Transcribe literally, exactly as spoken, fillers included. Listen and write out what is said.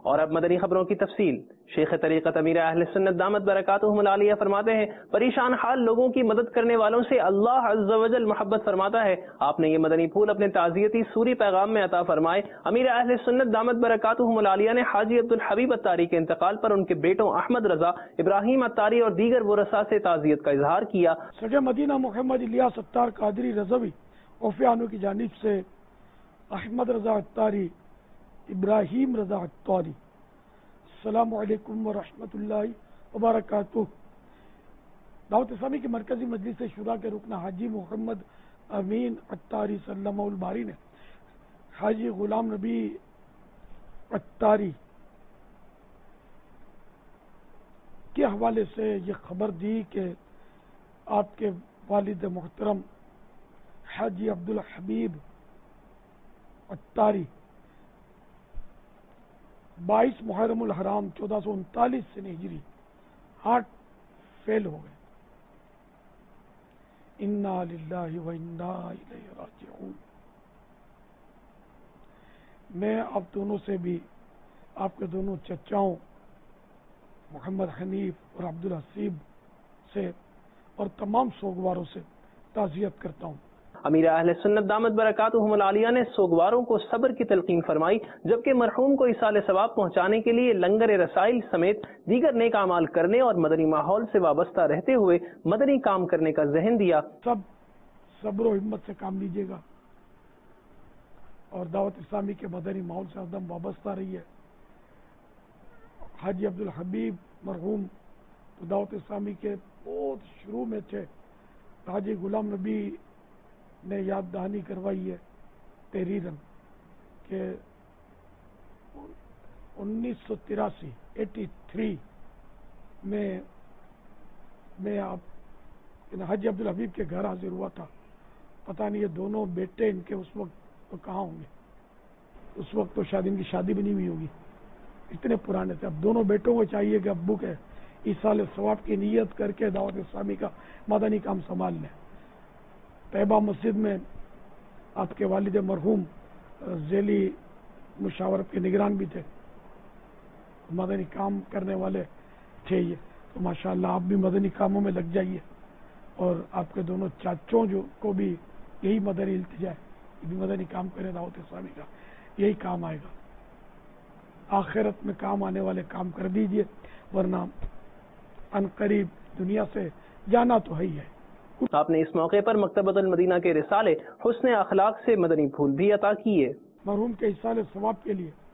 اور اب مدنی خبروں کی تفصیل۔ شیخ طریقت امیر اہل سنت دامت برکاتہم العالیہ فرماتے ہیں، پریشان حال لوگوں کی مدد کرنے والوں سے اللہ عز و جل محبت فرماتا ہے۔ آپ نے یہ مدنی پھول اپنے تعزیتی سوری پیغام میں عطا فرمائے۔ امیر اہل سنت دامت برکاتہم العالیہ نے حاجی عبدالحبیب اتاری کے انتقال پر ان کے بیٹوں احمد رضا، ابراہیم اتاری اور دیگر ورثاء سے تعزیت کا اظہار کیا۔ سگے مدینہ محمد الیاس اتار قادری رضوی اوفیانو کی جانب سے احمد رضا اتاری، ابراہیم رضا اتاری، السلام علیکم ورحمۃ اللہ وبرکاتہ۔ دعوت اسلامی کی مرکزی مجلس شورا کے رکن حاجی محمد امین اتاری سلمہ الباری نے حاجی غلام نبی اتاری کے حوالے سے یہ خبر دی کہ آپ کے والد محترم حاجی عبدالحبیب اتاری بائیس محرم الحرام چودہ سو انتالیس سے ہجری ہارٹ فیل ہو گئے۔ انا للہ و انا الیہ راجعون۔ میں آپ دونوں سے بھی، آپ کے دونوں چچاؤں محمد حنیف اور عبدالحسیب سے اور تمام سوگواروں سے تعزیت کرتا ہوں۔ امیر اہل سنت دامت برکاتہم العالیہ نے سوگواروں کو صبر کی تلقین فرمائی، جبکہ مرحوم کو ایصال ثواب پہنچانے کے لیے لنگر رسائل سمیت دیگر نیک اعمال کرنے اور مدنی ماحول سے وابستہ رہتے ہوئے مدنی کام کرنے کا ذہن دیا۔ سب صبر و ہمت سے کام لیجیے گا اور دعوت اسلامی کے مدنی ماحول سے ہردم وابستہ رہی ہے۔ حاجی عبدالحبیب مرحوم تو دعوت اسلامی کے بہت شروع میں تھے۔ حاجی غلام نبی نے یاد دہانی کروائی ہے تحریرن کہ انیس سو تراسی ایٹی تھری میں میں آپ حاجی عبدالحبیب کے گھر حاضر ہوا تھا۔ پتہ نہیں یہ دونوں بیٹے ان کے اس وقت تو کہاں ہوں گے، اس وقت تو شاید ان کی شادی بھی نہیں ہوئی ہوگی، اتنے پرانے تھے۔ اب دونوں بیٹوں کو چاہیے کہ ابو کے ایصال ثواب کی نیت کر کے دعوت اسلامی کا مدنی کام سنبھال لیں۔ طیبہ مسجد میں آپ کے والد مرحوم ذیلی مشاورت کے نگران بھی تھے، مدنی کام کرنے والے تھے یہ، تو ماشاءاللہ آپ بھی مدنی کاموں میں لگ جائیے اور آپ کے دونوں چاچوں جو کو بھی یہی مدنی التجا ہے، یہ بھی مدنی کام کرے دعوت اسلامی کا، یہی کام آئے گا۔ آخرت میں کام آنے والے کام کر دیجئے، ورنہ ان قریب دنیا سے جانا تو ہے ہی ہے۔ آپ نے اس موقع پر مکتبۃ المدینہ کے رسالے حسن اخلاق سے مدنی پھول بھی عطا کیے۔ مرحوم کے ایصال ثواب کے لیے